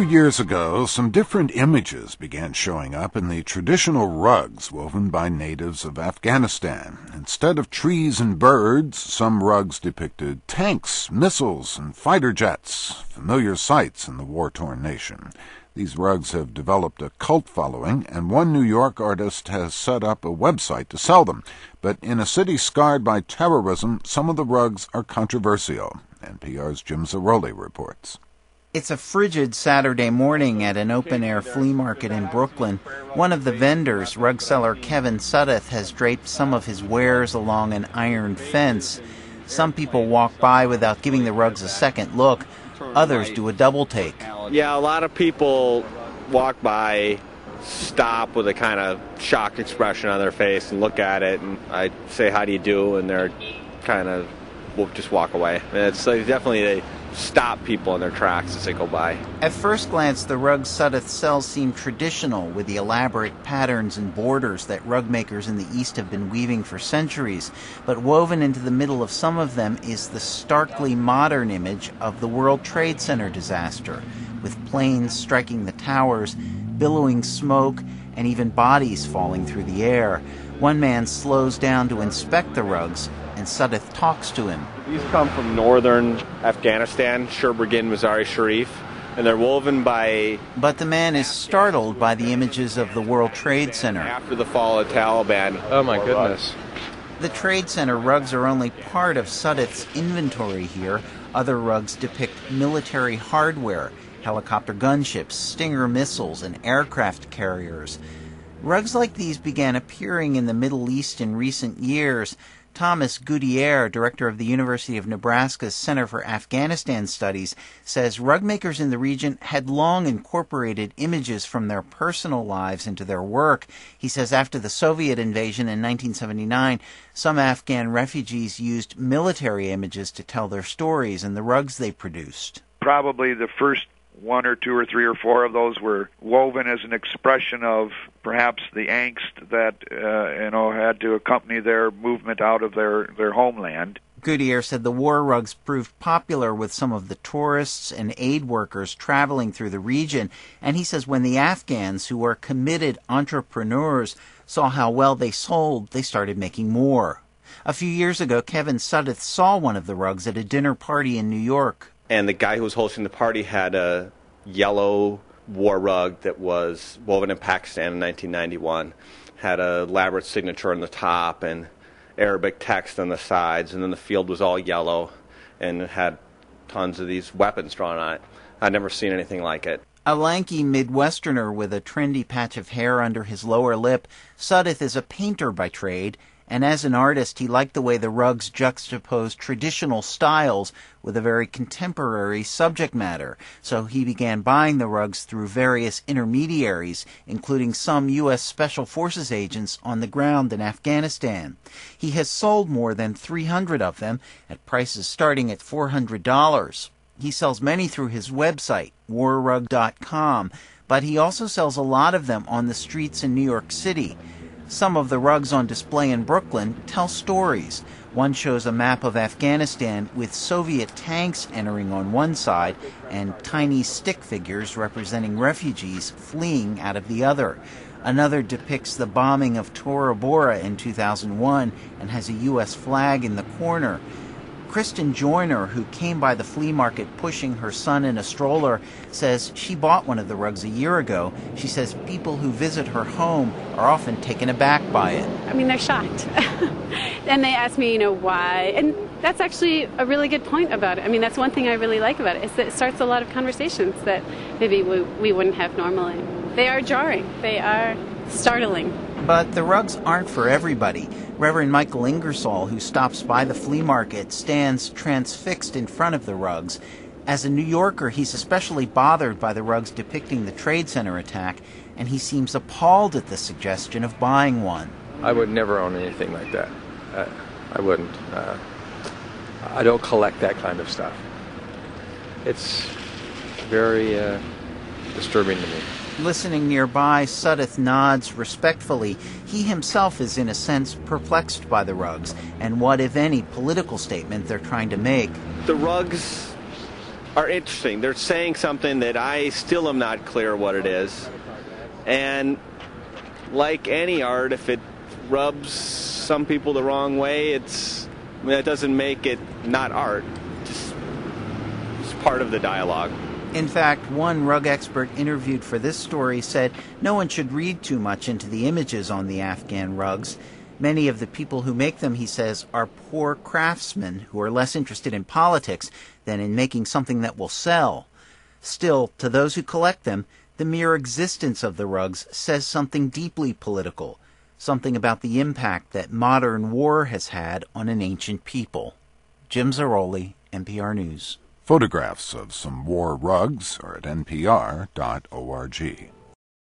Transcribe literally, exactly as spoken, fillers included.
years ago, some different images began showing up in the traditional rugs woven by natives of Afghanistan. Instead of trees and birds, some rugs depicted tanks, missiles, and fighter jets, familiar sights in the war-torn nation. These rugs have developed a cult following, and one New York artist has set up a website to sell them. But in a city scarred by terrorism, some of the rugs are controversial. N P R's Jim Zaroli reports. It's a frigid Saturday morning at an open-air flea market in Brooklyn. One of the vendors, rug seller Kevin Suddeth, has draped some of his wares along an iron fence. Some people walk by without giving the rugs a second look. Others do a double take. Yeah, a lot of people walk by, stop with a kind of shocked expression on their face and look at it, and I say, how do you do? And they're kind of, will just walk away. And it's like definitely they stop people in their tracks as they go by. At first glance, the rugs Suddeth sells seem traditional, with the elaborate patterns and borders that rug makers in the East have been weaving for centuries. But woven into the middle of some of them is the starkly modern image of the World Trade Center disaster, with planes striking the towers, billowing smoke, and even bodies falling through the air. One man slows down to inspect the rugs, and Suddeth talks to him. These come from northern Afghanistan, Sherbrigin, Mazar-i-Sharif, and they're woven by... But the man is startled by the images of the World Trade Center. After the fall of Taliban. Oh my goodness. The Trade Center rugs are only part of Suddeth's inventory here. Other rugs depict military hardware, helicopter gunships, Stinger missiles, and aircraft carriers. Rugs like these began appearing in the Middle East in recent years. Thomas Gutierrez, director of the University of Nebraska's Center for Afghanistan Studies, says rug makers in the region had long incorporated images from their personal lives into their work. He says after the Soviet invasion in nineteen seventy-nine, some Afghan refugees used military images to tell their stories in the rugs they produced. Probably the first one or two or three or four of those were woven as an expression of perhaps the angst that uh, you know had to accompany their movement out of their, their homeland. Gutierrez said the war rugs proved popular with some of the tourists and aid workers traveling through the region, and he says when the Afghans, who are committed entrepreneurs, saw how well they sold, they started making more. A few years ago, Kevin Suddeth saw one of the rugs at a dinner party in New York. And the guy who was hosting the party had a yellow war rug that was woven in Pakistan in nineteen ninety-one. Had a elaborate signature on the top and Arabic text on the sides, and then the field was all yellow and it had tons of these weapons drawn on it. I'd never seen anything like it. A lanky Midwesterner with a trendy patch of hair under his lower lip, Suddeth is a painter by trade, and as an artist, he liked the way the rugs juxtaposed traditional styles with a very contemporary subject matter. So he began buying the rugs through various intermediaries, including some U S Special Forces agents on the ground in Afghanistan. He has sold more than three hundred of them at prices starting at four hundred dollars. He sells many through his website, war rug dot com, but he also sells a lot of them on the streets in New York City. Some of the rugs on display in Brooklyn tell stories. One shows a map of Afghanistan with Soviet tanks entering on one side and tiny stick figures representing refugees fleeing out of the other. Another depicts the bombing of Tora Bora in two thousand one and has a U S flag in the corner. Kristen Joyner, who came by the flea market pushing her son in a stroller, says she bought one of the rugs a year ago. She says people who visit her home are often taken aback by it. I mean, they're shocked. And they ask me, you know, why. And that's actually a really good point about it. I mean, that's one thing I really like about it, is that it starts a lot of conversations that maybe we, we wouldn't have normally. They are jarring. They are startling. But the rugs aren't for everybody. Reverend Michael Ingersoll, who stops by the flea market, stands transfixed in front of the rugs. As a New Yorker, he's especially bothered by the rugs depicting the Trade Center attack, and he seems appalled at the suggestion of buying one. I would never own anything like that. Uh, I wouldn't. Uh, I don't collect that kind of stuff. It's very uh, disturbing to me. Listening nearby, Suddeth nods respectfully. He himself is, in a sense, perplexed by the rugs and what, if any, political statement they're trying to make. The rugs are interesting. They're saying something that I still am not clear what it is. And like any art, if it rubs some people the wrong way, it's I mean, that doesn't make it not art. Just, it's part of the dialogue. In fact, one rug expert interviewed for this story said no one should read too much into the images on the Afghan rugs. Many of the people who make them, he says, are poor craftsmen who are less interested in politics than in making something that will sell. Still, to those who collect them, the mere existence of the rugs says something deeply political, something about the impact that modern war has had on an ancient people. Jim Zaroli, N P R News. Photographs of some war rugs are at N P R dot org.